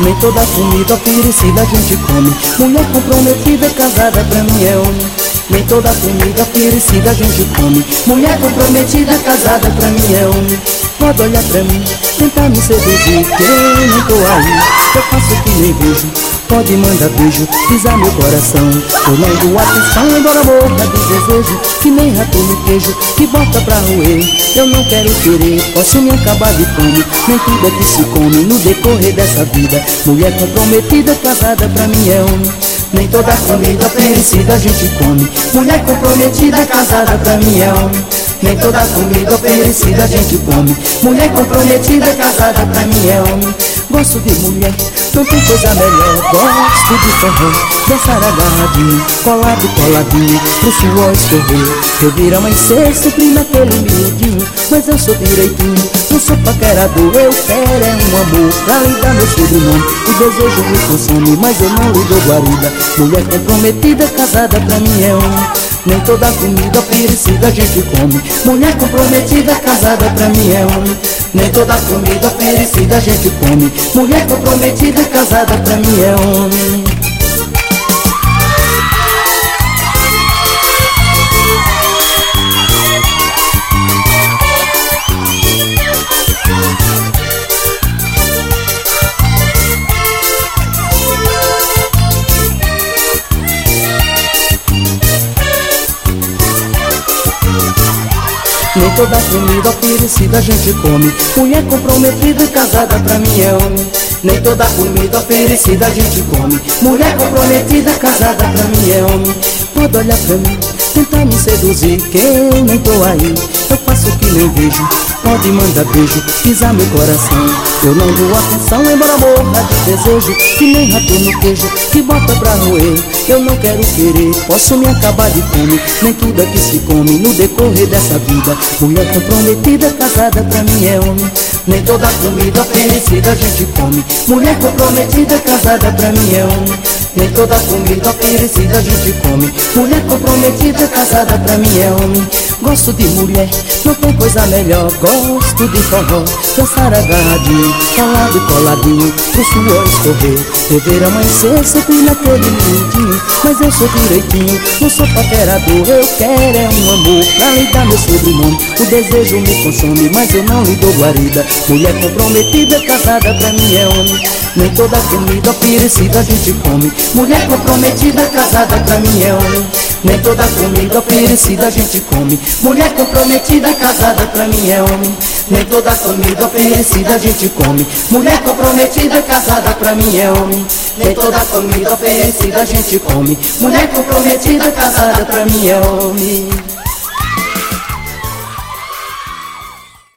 Nem toda comida oferecida a gente come. Mulher comprometida, casada pra mim é homem. Nem toda comida oferecida a gente come. Mulher comprometida, casada pra mim é homem. Pode olhar pra mim, tentar me seduzir, que eu não tô aí, eu faço que nem vejo. Pode mandar beijo, pisar meu coração, eu não dou atenção, embora morra de desejo. Que nem rato no queijo, que bota pra roer. Eu não quero querer, posso me acabar de fome. Nem tudo é que se come no decorrer dessa vida. Mulher comprometida, casada pra mim é homem. Nem toda comida oferecida a gente come. Mulher comprometida, casada pra mim é homem. Nem toda comida oferecida a gente come. Mulher comprometida, casada pra mim é homem. Gosto de mulher, não tem coisa melhor. Gosto de forró, dançar agarradinho, colado, coladinho, pro suor escorrer. Eu vir amanhecer, suprir naquele miudinho. Mas eu sou direitinho, não sou paquerador. Eu quero é um amor pra lhe dar meu sobrenome. O desejo me consome, mas eu não lhe dou guarida. Mulher comprometida, casada pra mim é homem. Nem toda comida oferecida a gente come. Mulher comprometida, casada pra mim é homem. Nem toda comida oferecida a gente come. Mulher comprometida, casada pra mim é homem. Nem toda comida oferecida a gente come. Mulher comprometida, casada pra mim é homem. Nem toda comida oferecida a gente come. Mulher comprometida, casada pra mim é homem. Pode olhar pra mim, tentar me seduzir, que eu nem tô aí, eu faço que nem vejo. Pode mandar beijo, pisar meu coração, eu não dou atenção, embora morra de desejo. Que nem rato no queijo, que bota pra roer. Eu não quero querer, posso me acabar de fome. Nem tudo é que se come no decorrer dessa vida. Mulher comprometida, casada pra mim é homem. Nem toda comida oferecida a gente come. Mulher comprometida, casada pra mim é homem. Nem toda comida oferecida a gente come. Mulher comprometida, casada pra mim é homem. Gosto de mulher, não tem coisa melhor. Gosto de forró, dançar agarradinho, colado, coladinho, pro suor escorrer. Rever amanhecer, sempre naquele miudinho. Mas eu sou direitinho, não sou paquerador. Eu quero é um amor pra lhe dar meu sobrenome. O desejo me consome, mas eu não lhe dou guarida. Mulher comprometida, casada pra mim é homem. Nem toda comida oferecida a gente come. Mulher comprometida, casada pra mim é homem. Nem toda comida oferecida a gente come. Mulher comprometida, casada pra mim é homem. Nem toda comida oferecida a gente come. Mulher comprometida, casada pra mim é homem. Nem toda comida oferecida a gente come. Mulher comprometida, casada pra mim é homem.